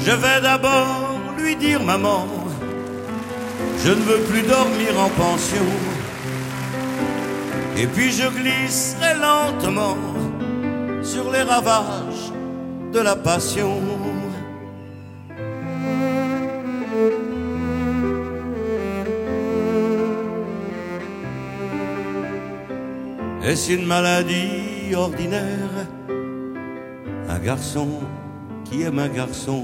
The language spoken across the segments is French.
Je vais d'abord lui dire maman, je ne veux plus dormir en pension. Et puis je glisserai lentement sur les ravages de la passion. Est-ce une maladie ordinaire? Un garçon qui aime un garçon.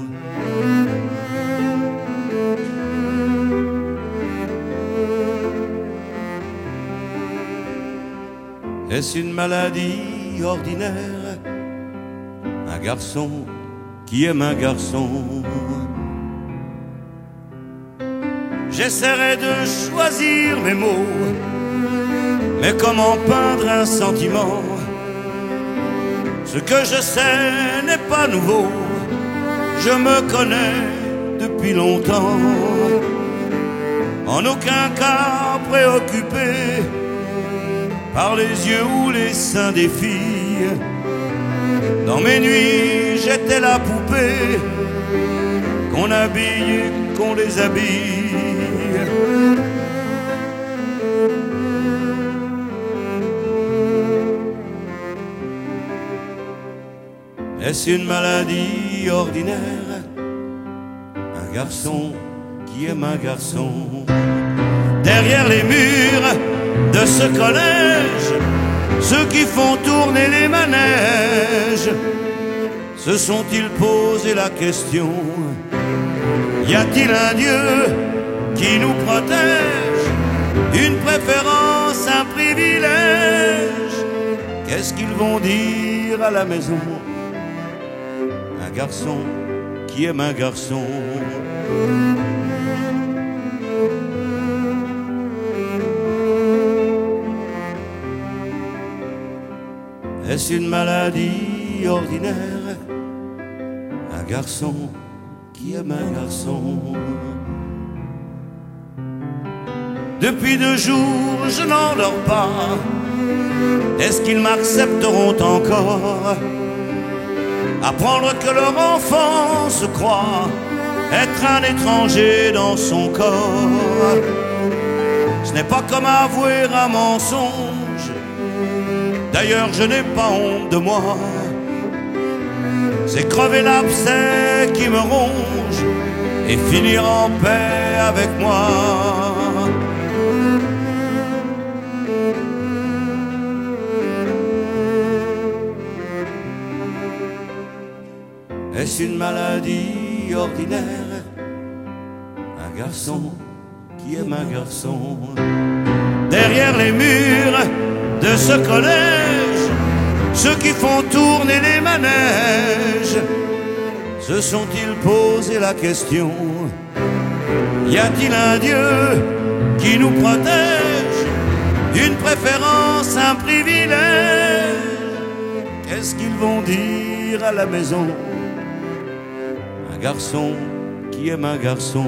Est-ce une maladie ordinaire? Un garçon qui aime un garçon. J'essaierai de choisir mes mots, mais comment peindre un sentiment? Ce que je sais n'est pas nouveau, je me connais depuis longtemps. En aucun cas préoccupé par les yeux ou les seins des filles. Dans mes nuits, j'étais la poupée qu'on habille, qu'on les habille. Est-ce une maladie ordinaire? Un garçon qui aime un garçon. Derrière les murs de ce collège, ceux qui font tourner les manèges se sont-ils posé la question: y a-t-il un Dieu qui nous protège? Une préférence, un privilège? Qu'est-ce qu'ils vont dire à la maison? Un garçon qui aime un garçon. Est-ce une maladie ordinaire? Un garçon qui aime un garçon. Depuis 2 jours, je n'en dors pas. Est-ce qu'ils m'accepteront encore? Apprendre que leur enfant se croit être un étranger dans son corps. Ce n'est pas comme avouer un mensonge. D'ailleurs, je n'ai pas honte de moi. C'est crever l'abcès qui me ronge et finir en paix avec moi. Est-ce une maladie ordinaire? Un garçon qui aime un garçon. Derrière les murs de ce collège, ceux qui font tourner les manèges se sont-ils posé la question: y a-t-il un Dieu qui nous protège? Une préférence, un privilège? Qu'est-ce qu'ils vont dire à la maison? Un garçon qui aime un garçon.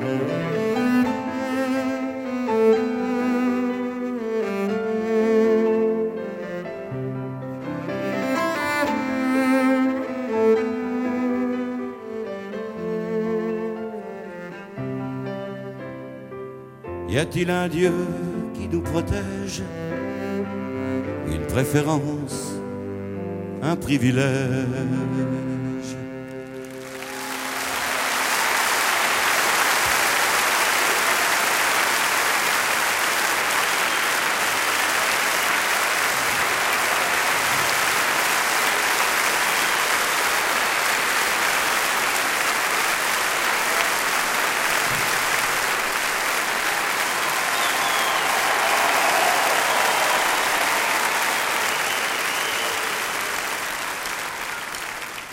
Y a-t-il un Dieu qui nous protège? Une préférence, un privilège?